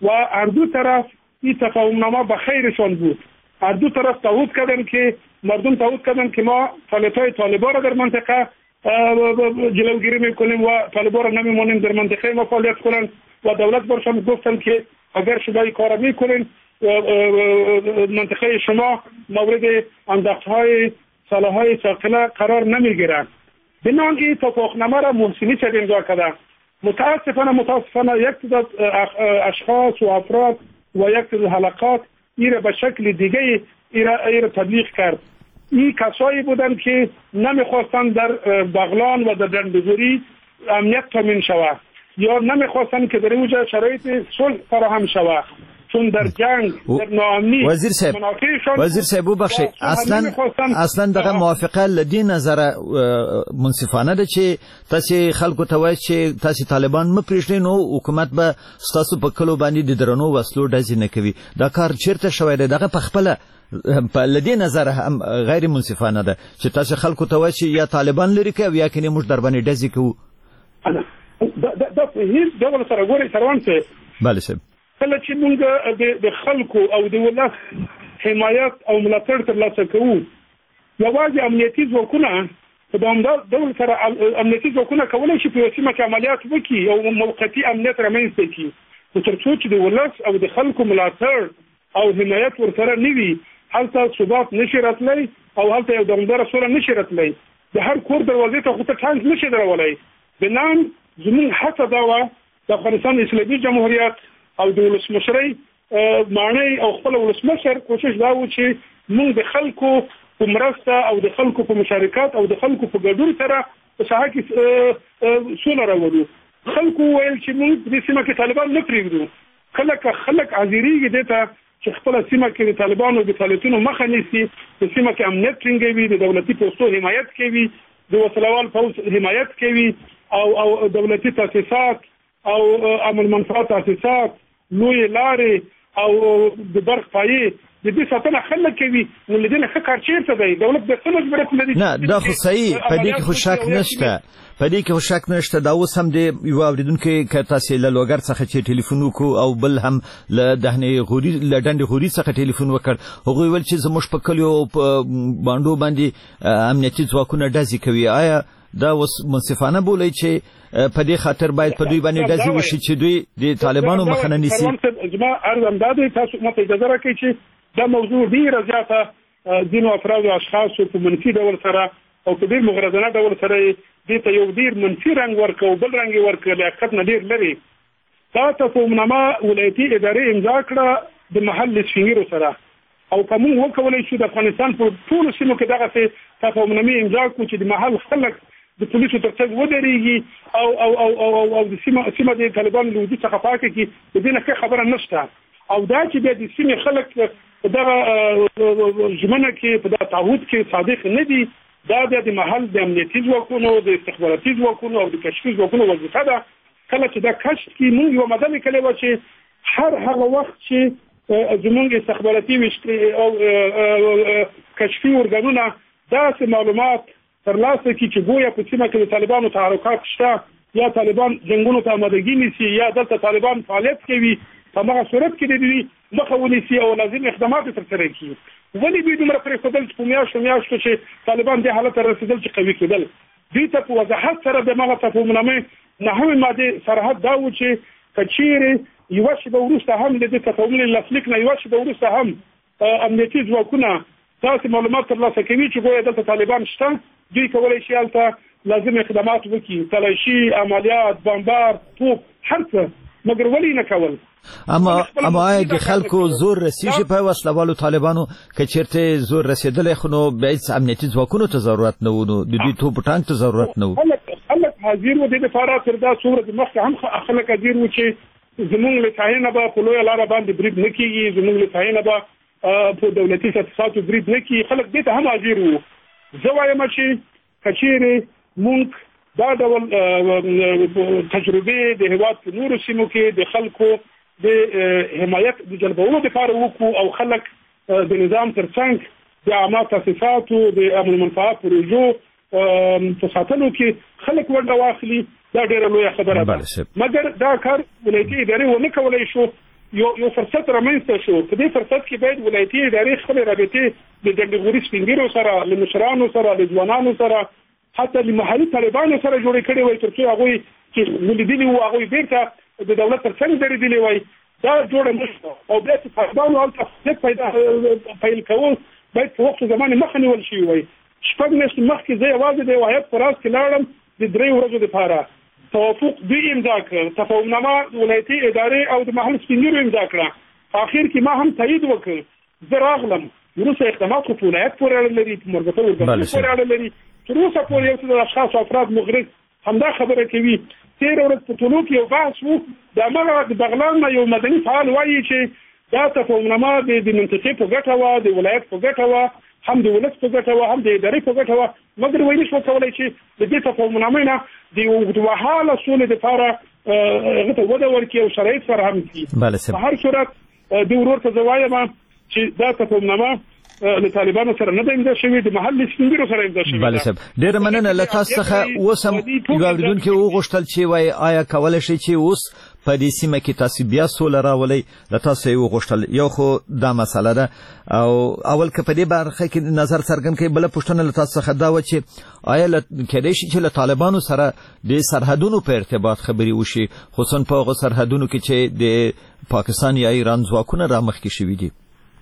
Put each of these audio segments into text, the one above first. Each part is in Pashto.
و هر دو طرف این تفاهمنامه به خیرشان بود. هر دو طرف تعهد کردن که مردم تعهد کردن که ما فعالیت‌های طالبان را در منطقه جلوگیری میکنیم و طالبان را نمیمونیم در منطقه ما فعالیت کنند و دولت برشان گفتن که اگر شما این کار میکنین منطقه شما مورد انداختهای سلاح‌های ثقیله قرار نمیگیرند. بنابراین این توافقنامه را محسنی شد امضا کرده. متاسفانه یک تعداد اشخاص و افراد و یک تعداد حلقات این را به شکل دیگه این را تبلیغ کرد. این کسایی بودند که نمیخواستند در بغلان و در دندوزوری امنیت تامین شود یا نمیخواستند که در اونجا شرایط صلح فراهم شود، چون در جنگ در ناامنی وزیر صاحب ببخشید اصلا دغه موافقه لدی نظر منصفانه ده چې تاسو خلکو ته وایي چې تاسو طالبان مپریږدئ نو حکومت به ستاسو په کلو باندې د درنو وسلو ډزې نه کوي. دا کار چیرته شوی دی؟ دغه په خپله په لدی نظر هم غیر منصفانه ده چې تاسو خلکو ته وایي چې یا طالبان لري کوي یا کني موږ در باندې ډزې کوو. دا په هیڅ ډول سره ګوري سروان څه بله صاحب کله چې موږ د خلکو او د ولس حمایت او ملاتړ ترلاسه کوو یوازې امنیتي ځواکونه په دوامدار ډول سره امنیتي ځواکونه کولی شي په یوه سیمه کې عملیات وکړي او موقتي امنیت رامنځته کړي، خو تر څو چې د ولس او د خلکو ملاتړ او حمایت ورسره نه وي هلته ثبات نشي راتلی او هلته یو دوامداره سوله نشي راتلی. د هر کور دروازې ته خو ته ټانک نشي درولی. بنان زموږ هڅه دا وه د افغانستان اسلامي جمهوریت او د ولسمشرۍ معنی او خپل ولسمشر کوشش دا و چې موږ د خلکو په مرسته او د خلکو په مشارکت او د خلکو په ګډون سره په ساحه کې سوله راوړو. خلکو ویل چې موږ د سیمه کې طالبان نه پرېږدو. خلک حاضرېږي دې ته چې خپل سیمه کې د طالبانو د فعالیتونو مخه نیسي، د سیمه کې امنیت ټینګوي، د دولتي پوستو حمایت کوي، د وسلوال پوځ حمایت کوي او دولتي تاسیسات او عمل منفعت تاسیسات لوی لارې او د برق پایې د دې ساتنه خلک کوي. نو لدې ښه کار چیرته دی؟ دولت د څه مجبوریت لري؟ نه دا خو صحیح، په دې کې خو شک نشته. دا اوس هم د یو اوریدونکو که تاسو له لوګر څخه چې ټلیفون وکړو او بل هم له ډنډې غوري څخه ټلیفون وکړ، هغوی ویل چې زموږ په کلیو او په باندو باندې امنیتي ځواکونه ډزې کوي. آیا دا اوس منصفانه بولئ چې په دې خاطر باید په دوی باندې ډزې وشي چې دوی د طالبانو مخه نه نیسي؟ زما عرض همدا دی، تاسو ماته اجازه راکړئ چې دا موضوع ډېره زیاته ځینو افرادو اشخاصو په منفي ډول سره او په ډېر مغرضانه ډول سره دې ته یو ډېر منفي رنګ ورکړ او بل رنګ یې ورکړ لیاقت نه ډېر لري. دا تفاهمنامه ولایتي ادارې امضا کړه د محل سفیرو سره او که موږ وکولی شو د افغانستان په ټولو سیمو کې دغسې تفاهمنامې امضا کړو چې د محل خلک د پولیسو ترڅنګ ودرېږي او د سیمه د طالبانو له وجود څخه پاکه کړي، د دې نه ښه خبره نشته. او دا چې بیا د سیمې خلک په دغه ژمنه کې په دغه تعهد کې صادق نه دي، دا بیا د محل د امنیتي ځواکونو د استخباراتي ځواکونو او د کشفي ځواکونو وظیفه ده. کله چې دا کشف کې موږ یوه ماده لیکلې وه چې هغه وخت چې زموږ استخباراتي او کشفي ارګانونه داسې معلومات ترلاسه کړي چې ګویا په سیمه کې د طالبانو تحرکات شته یا طالبان جنګونو ته آمادګي نیسي یا دلته طالبان فعالیت کوي، په هغه صورت کې د دوی مخه ونیسي او لازم اقدامات ترسره کړي. ولې دوی دومره پرېښودل چې په میاشتو چې طالبان دې حالت ته رسېدل چې قوي کېدل؟ دوی ته په وضاحت سره د هغه تفاهمنامې نهمې مادې سرحد دا و چې که چیرې یوه شېبه وروسته هم د دې تفاهمونې لاسلیک نه یوه شېبه وروسته هم امنیتي ځواکونه داسې معلومات ترلاسه کوي چې ګویا دلته طالبان شته، دوی کولی شي هلته لازم اقدامات وکړي، تلاشي، عملیات، بمبار، توپ، هر څه، مګر ولې نه کول؟ اما آیا د خلکو زور رسیږي په وسلوالو طالبانو؟ که چېرته زور رسېدلی خو نو بیا هېڅ امنیتي ځواکونو ته ضرورت نه و، نو د دوی توپ ټانک ته ضرورت نه و. خلک حاضر وو. دې دپاره تر دا څو ورځې مخکې هم خلک حاضر وو چې زموږ له ساحې نه به په لویه لاره باندې برید نه کېږي، زموږ له ساحې نه به په دولتي تاسیساتو برید نه کېږي. خلک دې ته هم حاضر وو. زه وایم چې که چېرې موږ دا ډول تجربې د هېواد په نورو سیمو کې د خلکو د حمایت د جلبولو دپاره وکړو او خلک د نظام ترڅنګ د عامه تاسیساتو د امن منفعه پروژو په ساتلو کې خلک ونډه واخلي، دا ډېره لویه خبره ده. مګر دا کار ولایتي ادارې ونه کولی شو یو فرصت رامنځته شو. په دې فرصت کې باید ولایتي ادارې خپل رابطې د ډنډغوري سپینګیرو سره، له مشرانو سره، له ځوانانو سره، حتی له محلي طالبانو سره جوړې کړې وای ترڅو هغوی چې ولیدلي وو هغوی بیرته د دولت تر څنګ درېدلي وای. دا جوړه نشوه او بیا چې طالبانو هلته خپلت پیل کول باید په وخت زمان مخه نیول شوي وای. 6 میاشتې مخکې زه یوازې د وحیت په راز کې لاړم د 3 ورځو دپاره. توافق دوی امضا کړ، تفاهمنامه ولایتي ادارې او د محل سپینګیرو امضا کړه. په اخر کې ما هم تایید وکړ. زه راغلم، وروسته اقدامات خو په ولایت پورې اړه لري، په مربوطه ورګرځو پورې اړه لري. تر اوسه پورې یو څه د اشخاص او افراد مغرض همدا خبره کوي. 13 ورځ په طلوع کې یو بحث وو، د هغه د بغلان نه یو مدني فعال وایي چې دا تفاهمنامه د منطقې په ګټه وه، د ولایت په ګټه وه، هم د ولس په ګټه وه، هم د ادارې په ګټه وه، مګر وایي نشو کولی چې د دې تفاهمنامې نه د اوږدمهاله سولې دپاره هغه ته وده ورکړي او شرایط فراهم کړي. په هر صورت د ورور ته زه وایم چې دا تفاهمنامه له طالبانو سره نه ده امضا شوې، د محل سپینګیرو سره امضا شوې. بله صاحب، ډېره مننه له تاسو څخه. اوس هم یو اورېدونکي وغوښتل چې وایي آیا کولی شئ چې اوس په دې سیمه کې تاسو بیا سوله راولئ؟ له تاسو یې وغوښتل. یو خو دا مسله ده او اول که په دې برخه کې نظر څرګند کړئ. بله پوښتنه له تاسو څخه دا وه چې آیا کیدای شي چې له طالبانو سره د سرحدونو په ارتباط خبرې وشي، خصوصا په هغو سرحدونو کې چې د پاکستان یا ایران ځواکونه رامخکې شوي دي؟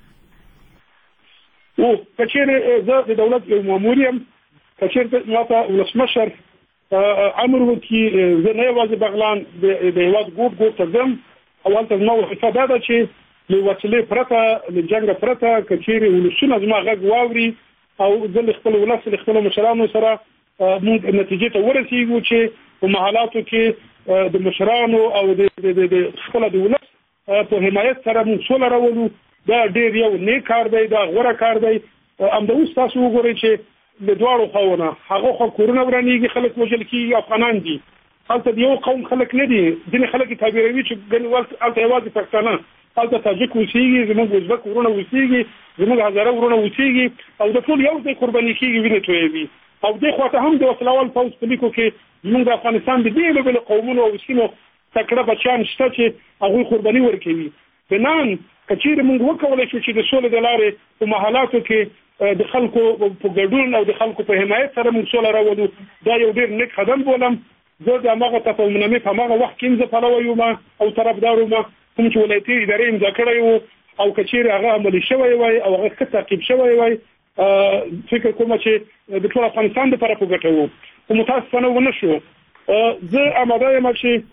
او کچېرې زه د دولت یو مامور یم، کچېرې ماته ولسمشر امر وکړي زه نه یوازې بغلان د هېواد ګوټ ته ځم او هلته زما وظیفه دا ده چې له وسیلې پرته، له جنګه پرته کچېرې ولسونه زما غږ واوري او زه له خپل ولس له خپلو مشرانو سره موږ نتیجې ته ورسېږو چې په محلاتو کې د مشرانو او د خپله د ولس په حمایت سره موږ سوله راولو. دا ډېر یو نیک کار دی، دا غوره کار دی. همدا اوس تاسو وګورئ چې د دواړو خواونه هغه خوا کورونه ورانېږي، خلک وژل کېږي، افغانان دي. هلته د یو قوم خلک نه دي، ځینې خلک یې تعبیروي چې ګنې هلته یوازې پښتانه، هلته تاجک اوسېږي، زموږ ازبک ورونه اوسېږي، زموږ هزاره ورونه اوسېږي او د ټول یو ځای قرباني کېږي، وینې تویوي. او دې خواته هم د وسلوال پوځ په لیکو کې زموږ د افغانستان د بېلابېلو قومونو او سیمو تکړه بچیان شته چې هغوی قرباني ورکوي. بنان کچېرې موږ وکولی شو چې د سولې د لارې په محلاتو کې د خلکو په ګډون او د خلکو په حمایت سره موږ سوله راولو، دا یو ډېر نیک قدم بولم. زه د هماغه تفاهمنامې په هماغه وخت کې زه پلوی یم او طرفدار یم کوم چې ولایتي ادارې امضا کړی وو او کچېرې هغه عملي شوی وای او هغه ښه تعقیب شوی وای، فکر کوم چې د ټول افغانستان دپاره په ګټه وو. خو متاسفانه ونه شو. زه اماده یم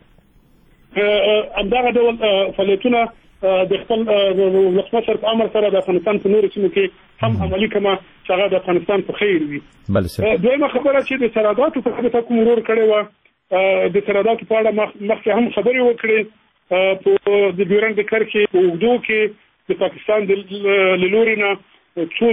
چې همدغه ډول فعالیتونه د خپل ولسمشر په امر سره د افغانستان په نورو سیمو کې هم عملي کړم چې هغه د افغانستان په خیر وي. دویمه خبره چې د سرحداتو په اړه کوم ورور کړی وه، د سرحداتو په اړه مخکې هم خبرې وکړې. په د ډیورنډ د کرښې په اوږدو کې د پاکستان له لوري نه څو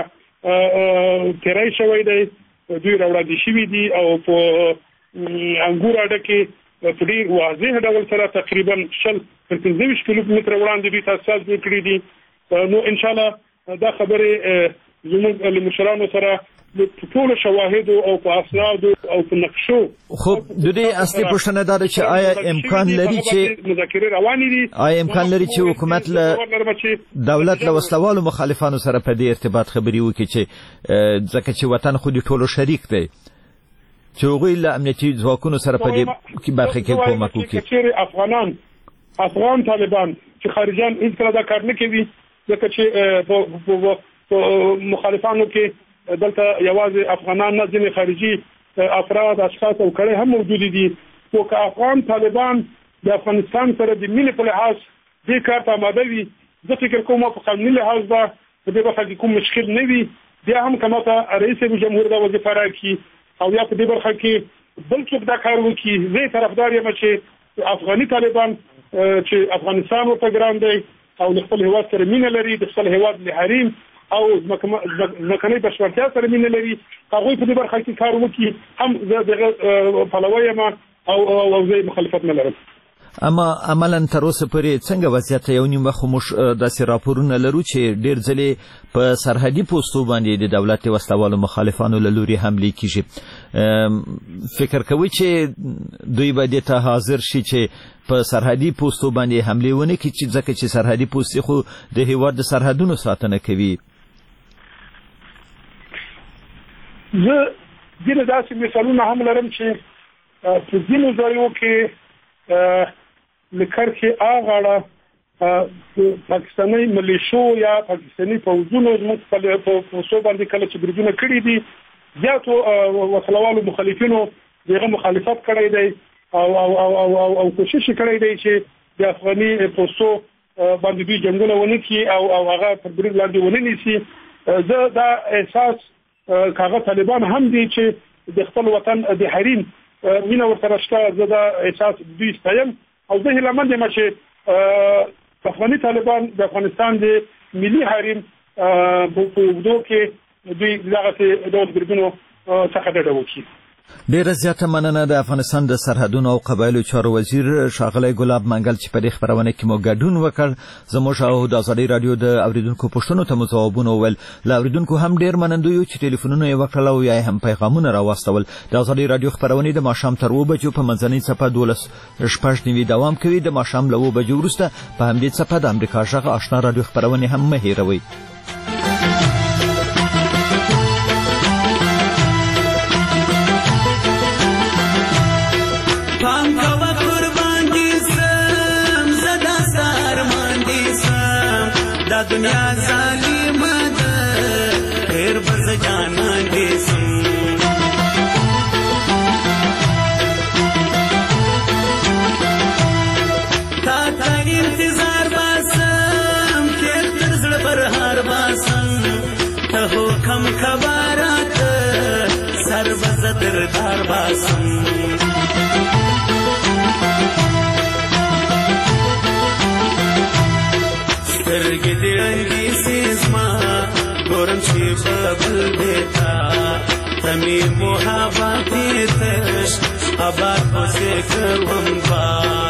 ځایه تیری شوی دی، دوی راوړاندې شوي دي او په انګور اډه کې په ډېر واضح ډول سره تقریبا 15 کیلومتره وړاندې دوی تاسیسات جوړ کړي دي. نو انشاءالله دا خبرې زموږ له مشرانو سره په ټولو شواهدو او په اسنادو او په نقشو. خو د دې اصلي پوښتنه دا ده چې آیا امکان لري چې مذاکرې روانې دي، آیا امکان لري چې حکومت له دولت له وسلوالو مخالفانو سره په دې ارتباط خبرې وکړي چې ځکه چې وطن خو د ټولو شریک دی، چې هغوی له امنیتي ځواکونو سره په دې برخه کې کومک وکړي؟ چېرې افغان طالبان چې خارجیان هېڅکله دا کار نه کوي، ځکه چې په مخالفانو کې دلته یوازې افغانان نه، ځینې خارجي افراد، اشخاص او کړۍ هم موجود دي. خو که افغان طالبان د افغانستان سره د مینې په لحاظ دې کار ته آماده وي، زه فکر کوم په قانوني لحاظ به په دې برخه کې کوم مشکل نه وي. بیا هم که ماته رئیس جمهور دا وظیفه راکړي او یا په دې برخه کې بل څوک دا کار وکړي، زه طرفدار یم چې افغاني طالبان چې افغانستان ورته ګران دی او د خپل هېواد سره مینه لري، د خپل هېواد له حریم او ځمکنۍ بشپړتیا سره مینه لري، هغوی په دې برخه کې کار وکړي. هم زه دغه پلوی یم او زه مخالفت نه لرم. اما عملاً تر اوسه پورې څنګه وضعیت یو نیم وخت موږ داسې راپورونه لرو چې ډېر ځلې په سرحدي پوستو باندې د دولت وسلوالو مخالفانو له لوري حملې کیږي. فکر کوي چې دوی به دې ته حاضر شي چې په سرحدي پوستو باندې حملې ونه کړي چې ځکه چې سرحدي پوستې خو د هېواد د سرحدونو ساتنه کوي؟ زه ځینې داسې مثالونه هم لرم چې په ځینو ځایو کې له کرښې اغاړه پاکستاني ملیشو یا پاکستاني پوځونو زموږ په پوستو باندې کله چې بریدونه کړي دي زیاتو وسلوالو مخالفینو دغه مخالفت کړی دی او کوشش کړی دی چې د افغاني پوستو باندې دوی جنګونه ونه کړي او هغه پر برید لاندې ونه نیسي. زه دا احساس کاغه طالبان هم دي چې د خپل وطن د حریم مینه ورته شته. زه دا احساس دوی ستایم او زه هیله مند یم چې افغاني طالبان د افغانستان د ملي حریم په اوږدو کې دوی دغه ډول بریدونو څخه ډډه وکړي. ډیره زیاته مننه د افغانستان د سرحدونو او قبایلو چارو وزیر ښاغلی ګلاب منګل چې په دې خپرونه کې مو ګډون وکړ. زموږ او د ازادي راډیو د اوریدونکو پوښتنو ته مو ځوابونه وویل. له اوریدونکو هم ډیر منندوی یو چې ټلیفونونه یې وکړل او یا هم پیغامونه راواستول. د ازادي راډیو خپرونې د ماښام تر 2 بجو په منځنۍ څپه 12:09 دوام کوي. د ماښام له 2 بجو وروسته په همدې څپه د امریکا غږ آشنا راډیو خپرونې هم مه هېروئ. دنیا ظالمه ده خیر بز جانان دې سم تا انتظار باسم خیر تر زړه پر هار باسم ته حکم خبرات سر بز دردار باسم سترګې دې رنګي سیسما ګورم چې ببل دیتا تمی محبتې تش آباد اوسې کوم با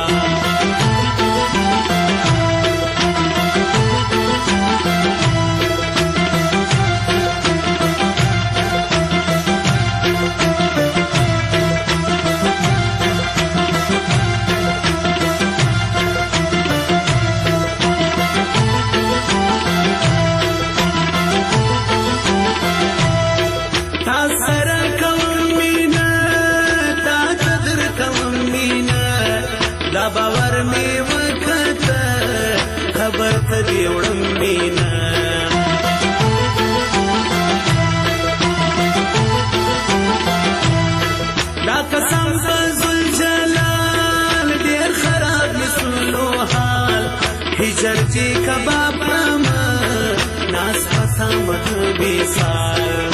جرجی کباب کما ناس پسام بیسار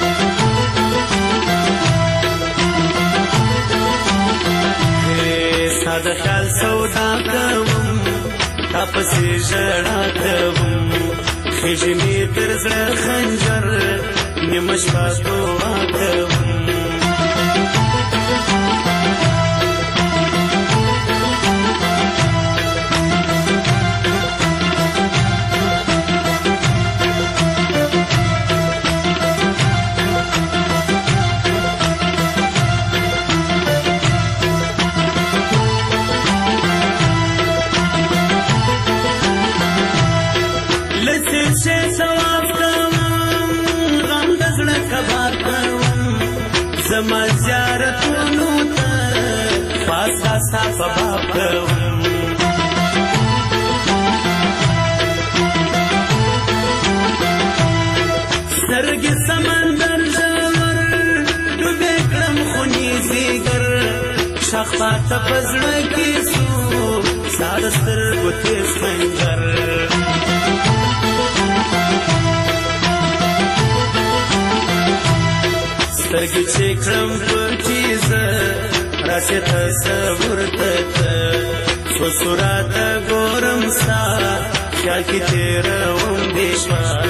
ساده خیال سودا کوم تپسی جڑا کوم خجمی تر زړه خنجر نیمش پاسو کوم زما زیارتونو ته پاسا صافه باب کوم سترګې سمندر ژور ډوبې کړم خوني زیګر شخصات په زړه کې سو ساده سترګو تیز خنجر سترګې چې کړم پټیز راشي تصور ته سو صورت ګورم ستا خیال کې تیروم دې شپه